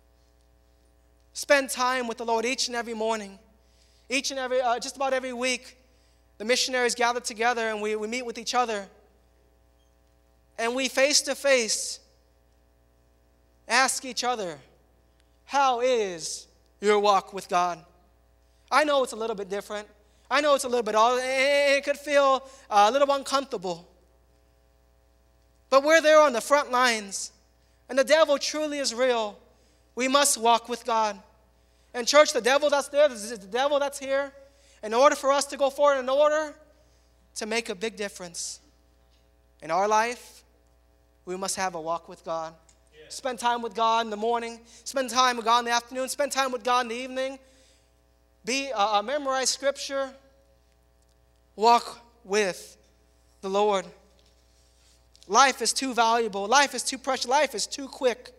spend time with the Lord each and every morning. Each and every, uh, just about every week, the missionaries gather together and we, we meet with each other. And we face to face ask each other, how is your walk with God? I know it's a little bit different. I know it's a little bit odd. It could feel a little uncomfortable. But we're there on the front lines. And the devil truly is real. We must walk with God. And church, the devil that's there, the devil that's here, in order for us to go forward, in order to make a big difference in our life, we must have a walk with God. Yeah. Spend time with God in the morning. Spend time with God in the afternoon. Spend time with God in the evening. Be uh, memorize Scripture. Walk with the Lord. Life is too valuable. Life is too precious. Life is too quick.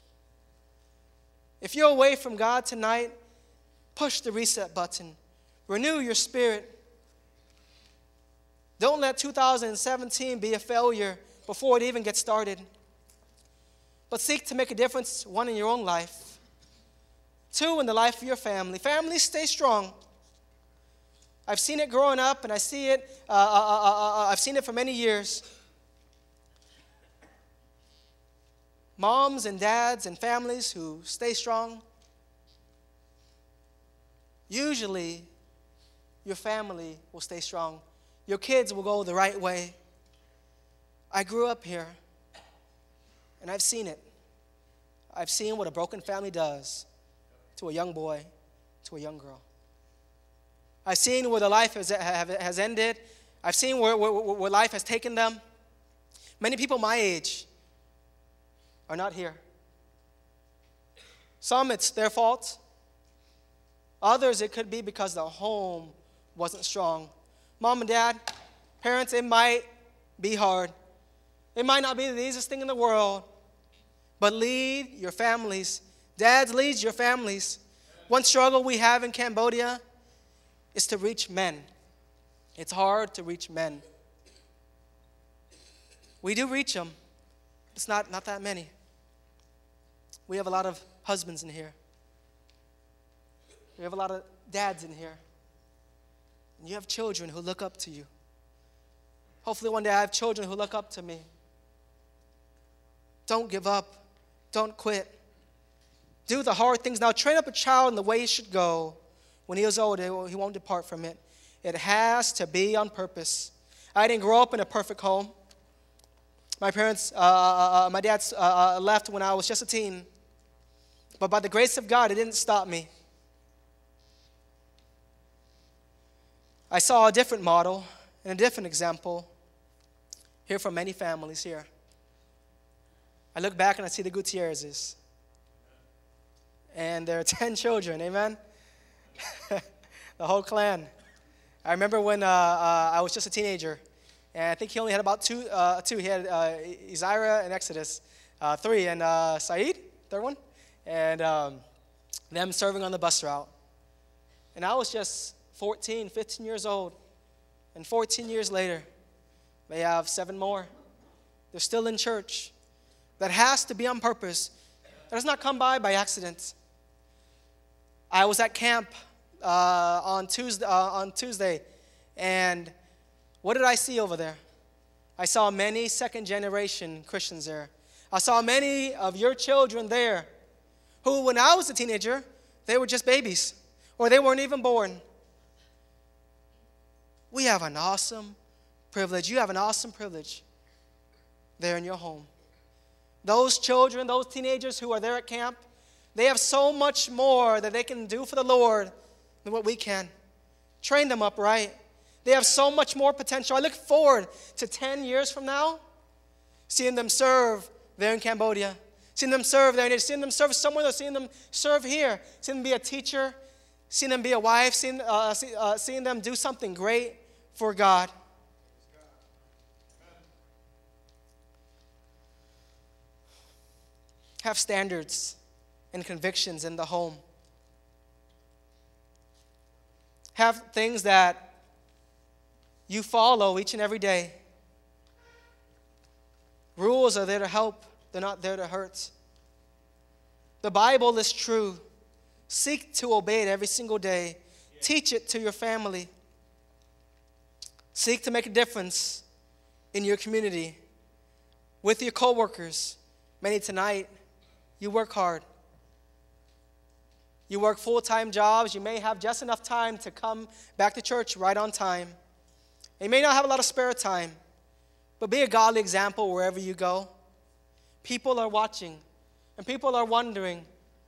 If you're away from God tonight, push the reset button. Renew your spirit. Don't let two thousand seventeen be a failure before it even gets started. But seek to make a difference, one, in your own life. Two, in the life of your family. Families, stay strong. I've seen it growing up, and I see it, uh, uh, uh, uh, I've seen it for many years. Moms and dads and families who stay strong, usually your family will stay strong. Your kids will go the right way. I grew up here, and I've seen it. I've seen what a broken family does to a young boy, to a young girl. I've seen where the life has, has ended. I've seen where, where, where life has taken them. Many people my age are not here. Some, it's their fault. Others, it could be because the home wasn't strong. Mom and dad, parents, it might be hard. It might not be the easiest thing in the world. but lead your families. Dads, lead your families. One struggle we have in Cambodia is to reach men. It's hard to reach men. We do reach them. It's not, not that many. We have a lot of husbands in here. We have a lot of dads in here. And you have children who look up to you. Hopefully one day I have children who look up to me. Don't give up. Don't quit. Do the hard things. Now train up a child in the way he should go. When he is old, he won't depart from it. It has to be on purpose. I didn't grow up in a perfect home. My parents, uh, uh, my dad uh, left when I was just a teen. But by the grace of God, it didn't stop me. I saw a different model and a different example here from many families here. I look back and I see the Gutierrezes. And there are ten children, amen? The whole clan. I remember when uh, uh, I was just a teenager, and I think he only had about two. Uh, two. He had uh, Isira and Exodus, uh, three, and uh, Saeed, third one, and um, them serving on the bus route. And I was just fourteen, fifteen years old, and fourteen years later, they have seven more. They're still in church. That has to be on purpose. That does not come by by accident. I was at camp uh, on Tuesday, uh, on Tuesday, and what did I see over there? I saw many second-generation Christians there. I saw many of your children there who, when I was a teenager, they were just babies, or they weren't even born. We have an awesome privilege. You have an awesome privilege there in your home. Those children, those teenagers who are there at camp, they have so much more that they can do for the Lord than what we can. Train them up right. They have so much more potential. I look forward to ten years from now, seeing them serve there in Cambodia, seeing them serve there, seeing them serve somewhere else, seeing them serve here, seeing them be a teacher, seeing them be a wife, seeing, uh, see, uh, seeing them do something great for God. Have standards and convictions in the home. Have things that you follow each and every day. Rules are there to help. They're not there to hurt. The Bible is true. Seek to obey it every single day. Teach it to your family. Seek to make a difference in your community, with your coworkers. Many tonight, you work hard. You work full-time jobs. You may have just enough time to come back to church right on time. And you may not have a lot of spare time, but be a godly example wherever you go. People are watching, and people are wondering,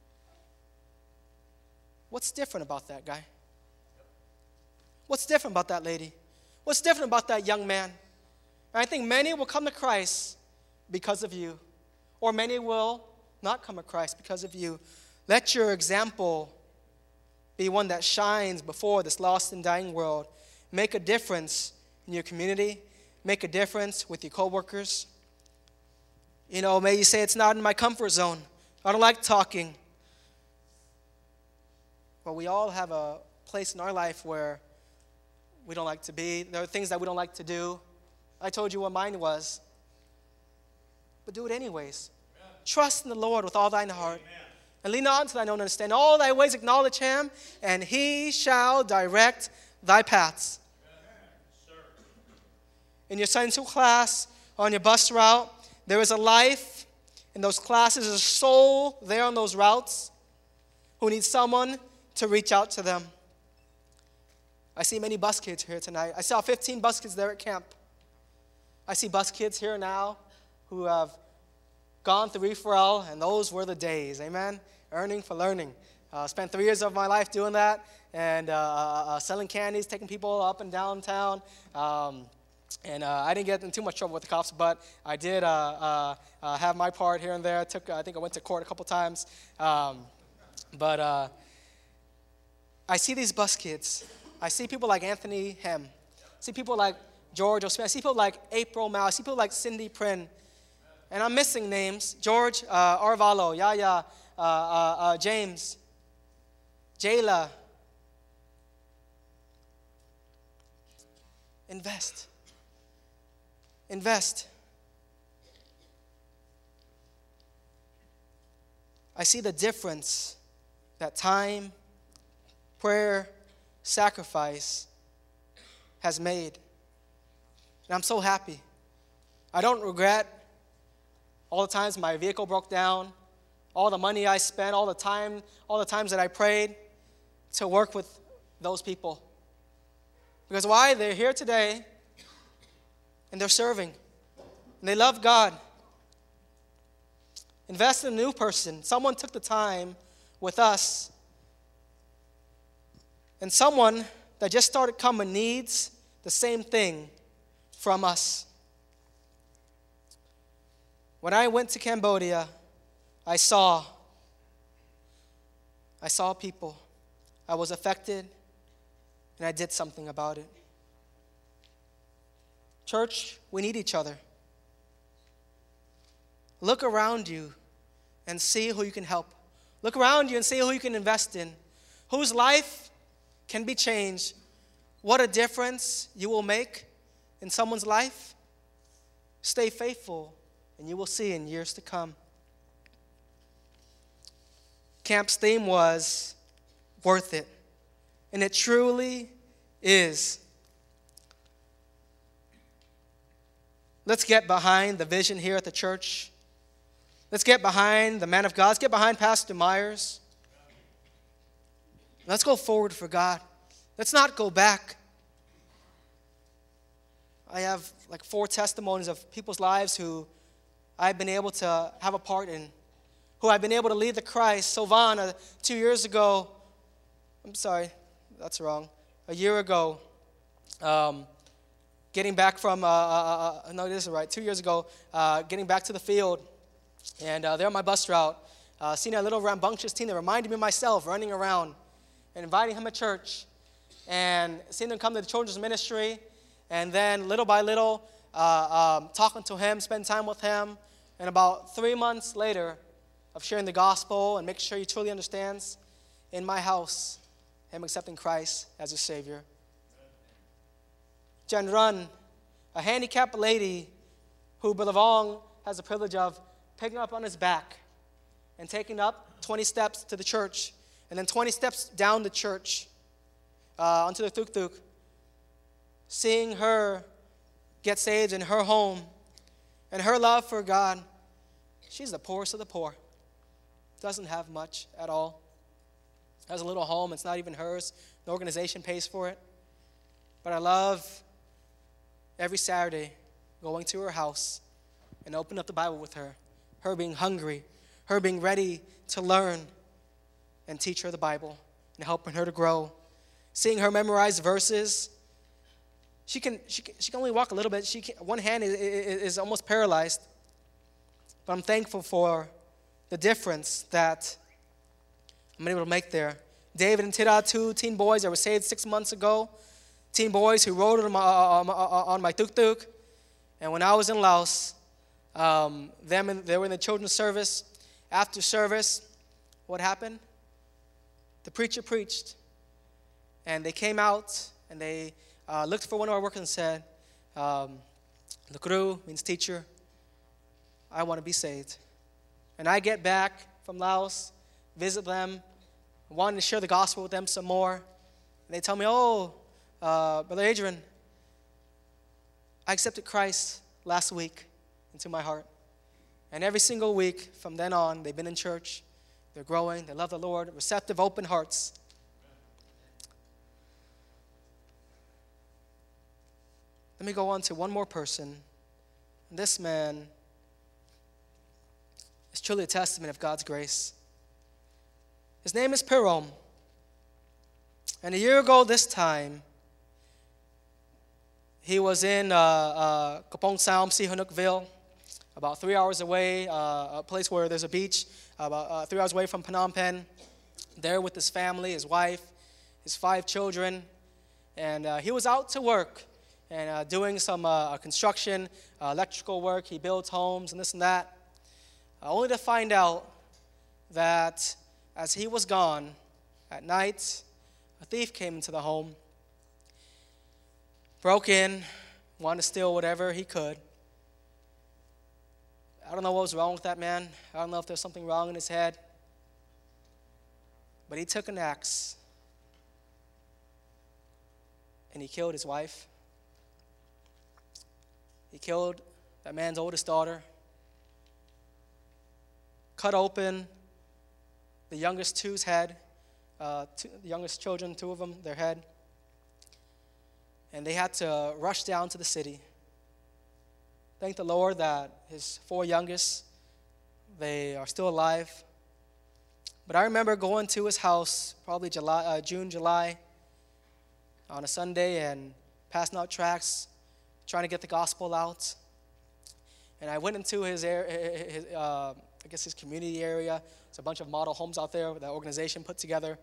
what's different about that guy? What's different about that lady? What's different about that young man? And I think many will come to Christ because of you, or many will not come to Christ because of you. Let your example be one that shines before this lost and dying world. Make a difference in your community. Make a difference with your coworkers. You know, may you say, it's not in my comfort zone. I don't like talking. But we all have a place in our life where we don't like to be. There are things that we don't like to do. I told you what mine was. But do it anyways. Amen. Trust in the Lord with all thine heart. Amen. And lean on to thine own understanding. All thy ways acknowledge him, and he shall direct thy paths. Amen. In your Sunday school class, on your bus route, there is a life in those classes, there's a soul there on those routes who needs someone to reach out to them. I see many bus kids here tonight. I saw fifteen bus kids there at camp. I see bus kids here now who have gone through E four L, and those were the days, amen? Earning for learning. Uh, spent three years of my life doing that, and uh, uh, selling candies, taking people up and down town. Um, and uh, I didn't get in too much trouble with the cops, but I did uh, uh, uh, have my part here and there. I, took, I think I went to court a couple times. Um, but uh, I see these bus kids. I see people like Anthony Hem. I see people like George O'Smith. I see people like April Mao. I see people like Cindy Prin. And I'm missing names. George uh, Arvalo, Yaya, uh, uh, uh, James, Jayla. Invest. Invest. I see the difference that time, prayer, sacrifice has made. And I'm so happy. I don't regret all the times my vehicle broke down, all the money I spent, all the time, all the times that I prayed to work with those people. Because why? They're here today and they're serving. And they love God. Invest in a new person. Someone took the time with us. And someone that just started coming needs the same thing from us. When I went to Cambodia, I saw, I saw people. I was affected, and I did something about it. Church, we need each other. Look around you and see who you can help. Look around you and see who you can invest in, whose life can be changed. What a difference you will make in someone's life. Stay faithful, and you will see in years to come. Camp's theme was worth it, and it truly is. Let's get behind the vision here at the church. Let's get behind the man of God. Let's get behind Pastor Myers. Let's go forward for God. Let's not go back. I have like four testimonies of people's lives who I've been able to have a part in, who I've been able to lead to Christ. Sylvana, two years ago, I'm sorry, that's wrong. A year ago, um, getting back from, uh, uh, uh, no, this is right, two years ago, uh, getting back to the field, and uh, they're on my bus route, uh, seeing a little rambunctious teen that reminded me of myself running around and inviting him to church, and seeing him come to the children's ministry, and then little by little, uh, um, talking to him, spending time with him, and about three months later of sharing the gospel and making sure he truly understands, in my house, him accepting Christ as his Savior. Jen Run, a handicapped lady who Brother Vong has the privilege of picking up on his back and taking up twenty steps to the church, and then twenty steps down the church uh, onto the tuk-tuk, seeing her get saved in her home and her love for God. She's the poorest of the poor. Doesn't have much at all. Has a little home. It's not even hers. The organization pays for it. But I love every Saturday going to her house and opening up the Bible with her. Her being hungry. Her being ready to learn and teach her the Bible and helping her to grow. Seeing her memorize verses. She can she can, she can only walk a little bit. She can, one hand is, is, is almost paralyzed. But I'm thankful for the difference that I'm able to make there. David and Tira, two teen boys that were saved six months ago. Teen boys who rode on my, on my tuk-tuk. And when I was in Laos, um, them and, they were in the children's service. After service, what happened? The preacher preached. And they came out and they uh, looked for one of our workers and said, um, the Guru means teacher. I want to be saved. And I get back from Laos, visit them, wanting to share the gospel with them some more. And they tell me, oh, uh, Brother Adrian, I accepted Christ last week into my heart. And every single week from then on, they've been in church. They're growing. They love the Lord. Receptive, open hearts. Let me go on to one more person. This man is truly a testament of God's grace. His name is Pirom. And a year ago this time, he was in uh, uh, Kapong Saum, Sihanoukville, about three hours away, uh, a place where there's a beach, about uh, three hours away from Phnom Penh, there with his family, his wife, his five children. And uh, he was out to work. and uh, doing some uh, construction, uh, electrical work. He builds homes and this and that, uh, only to find out that as he was gone at night, a thief came into the home, broke in, wanted to steal whatever he could. I don't know what was wrong with that man. I don't know if there's something wrong in his head. But he took an axe and he killed his wife. He killed that man's oldest daughter, cut open the youngest two's head, uh, two, the youngest children, two of them, their head. And they had to rush down to the city. Thank the Lord that his four youngest, they are still alive. But I remember going to his house, probably July, uh, June, July, on a Sunday, and passing out tracts, trying to get the gospel out. And I went into his, his uh, I guess his community area. There's a bunch of model homes out there that organization put together.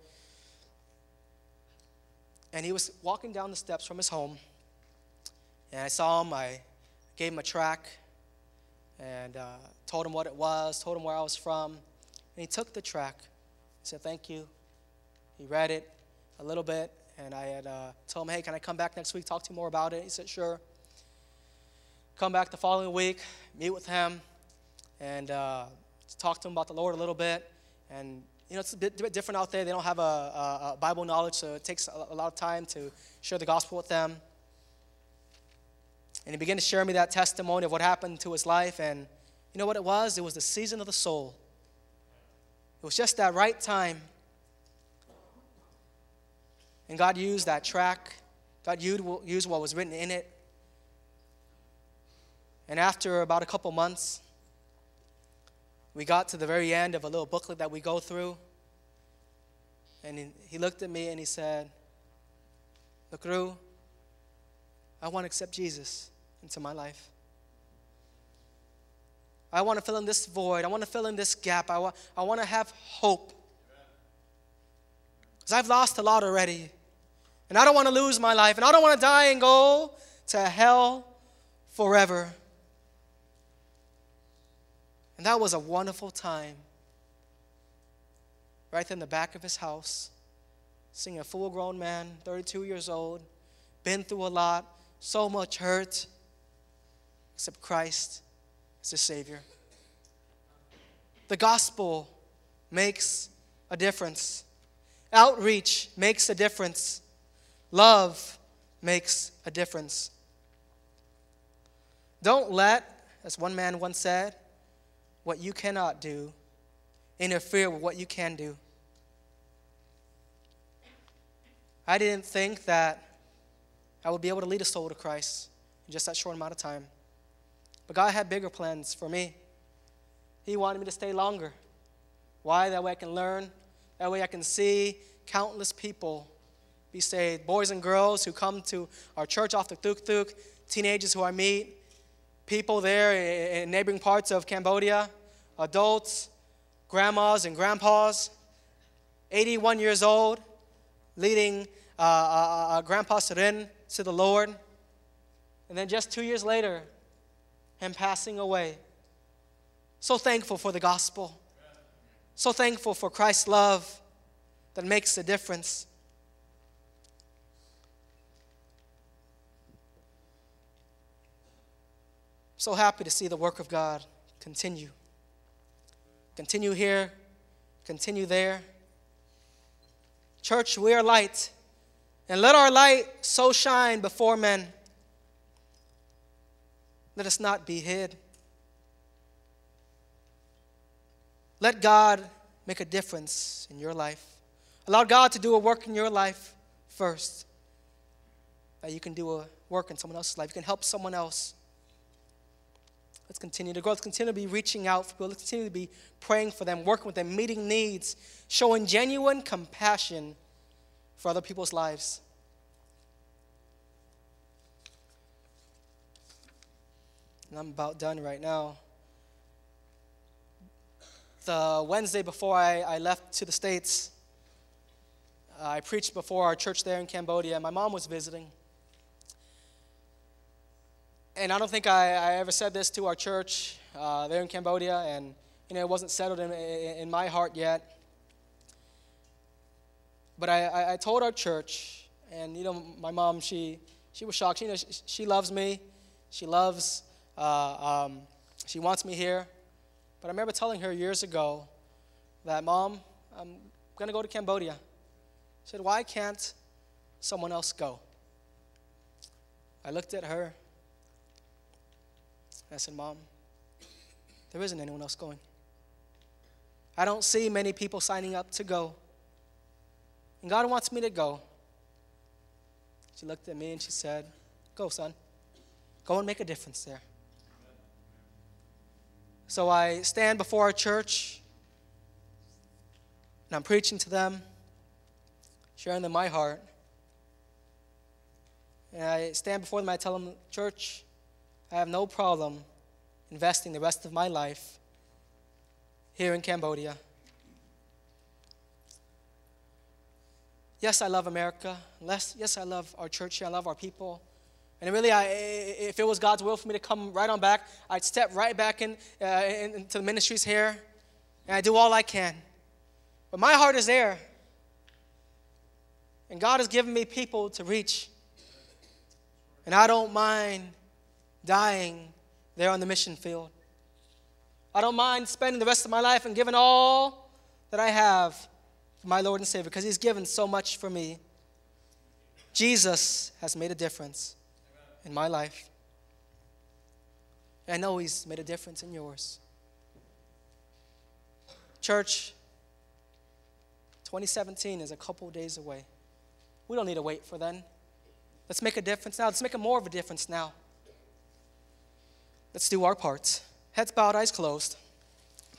And he was walking down the steps from his home, and I saw him. I gave him a tract and uh, told him what it was, told him where I was from. And he took the tract. He said, thank you. He read it a little bit, and I had uh, told him, hey, can I come back next week, talk to you more about it? He said, sure. Come back the following week, meet with him, and uh, talk to him about the Lord a little bit. And you know, it's a bit, bit different out there. They don't have a, a, a Bible knowledge, so it takes a, a lot of time to share the gospel with them. And he began to share me that testimony of what happened to his life. And you know what it was? It was the season of the soul. It was just that right time. And God used that tract. God used what was written in it. And after about a couple months, we got to the very end of a little booklet that we go through. And he, he looked at me and he said, Lucru, I want to accept Jesus into my life. I want to fill in this void. I want to fill in this gap. I, wa- I want to have hope. Because I've lost a lot already. And I don't want to lose my life. And I don't want to die and go to hell forever. And that was a wonderful time. Right there in the back of his house, seeing a full-grown man, thirty-two years old, been through a lot, so much hurt, except Christ is his Savior. The gospel makes a difference. Outreach makes a difference. Love makes a difference. Don't let, as one man once said, what you cannot do interfere with what you can do. I didn't think that I would be able to lead a soul to Christ in just that short amount of time. But God had bigger plans for me. He wanted me to stay longer. Why? That way I can learn. That way I can see countless people be saved. Boys and girls who come to our church off the Tuk Tuk, teenagers who I meet, people there in neighboring parts of Cambodia, adults, grandmas and grandpas, eighty-one years old, leading uh, uh, uh, Grandpa Seren to the Lord. And then just two years later, him passing away. So thankful for the gospel. So thankful for Christ's love that makes a difference. So happy to see the work of God continue. Continue here, continue there. Church, we are light, and let our light so shine before men. Let us not be hid. Let God make a difference in your life. Allow God to do a work in your life first, that you can do a work in someone else's life. You can help someone else. Let's continue to grow. Let's continue to be reaching out for people. Let's continue to be praying for them, working with them, meeting needs, showing genuine compassion for other people's lives. And I'm about done right now. The Wednesday before I, I left to the States, uh, I preached before our church there in Cambodia. My mom was visiting. and I don't think I, I ever said this to our church uh, there in Cambodia, and you know, it wasn't settled in, in, in my heart yet. But I, I, I told our church, and you know, my mom, she she was shocked. You know, she, she loves me, she loves, uh, um, she wants me here. But I remember telling her years ago that, Mom, I'm gonna go to Cambodia. She said, why can't someone else go? I looked at her, and I said, Mom, there isn't anyone else going. I don't see many people signing up to go. And God wants me to go. She looked at me and she said, go, son. Go and make a difference there. So I stand before our church, and I'm preaching to them, sharing them my heart. And I stand before them, I tell them, church, I have no problem investing the rest of my life here in Cambodia. Yes, I love America. Yes, I love our church here. I love our people. And really, I, if it was God's will for me to come right on back, I'd step right back in, uh, into the ministries here, and I do all I can. But my heart is there. And God has given me people to reach. And I don't mind dying there on the mission field. I don't mind spending the rest of my life and giving all that I have for my Lord and Savior, because He's given so much for me. Jesus has made a difference in my life. And I know He's made a difference in yours. Church, twenty seventeen is a couple days away. We don't need to wait for then. Let's make a difference now. Let's make a more of a difference now. Let's do our part. Heads bowed, eyes closed.